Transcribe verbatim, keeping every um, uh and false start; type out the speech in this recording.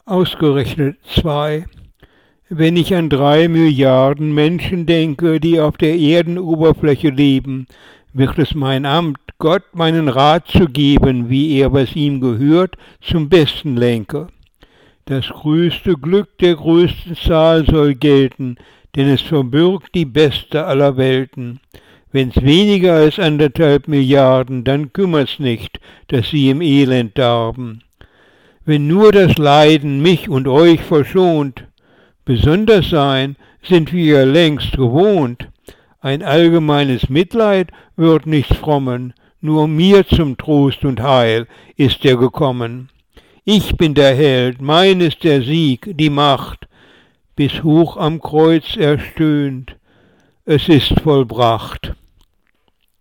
Ausgerechnet zwei. Wenn ich an drei Milliarden Menschen denke, die auf der Erdenoberfläche leben, wird es mein Amt, Gott meinen Rat zu geben, wie er, was ihm gehört, zum Besten lenke. Das größte Glück der größten Zahl soll gelten, denn es verbirgt die beste aller Welten. Wenn's weniger als anderthalb Milliarden, dann kümmert's nicht, dass sie im Elend darben. Wenn nur das Leiden mich und euch verschont, besonders sein sind wir ja längst gewohnt. Ein allgemeines Mitleid wird nicht frommen, nur mir zum Trost und Heil ist er gekommen. Ich bin der Held, mein ist der Sieg, die Macht, bis hoch am Kreuz erstöhnt, es ist vollbracht.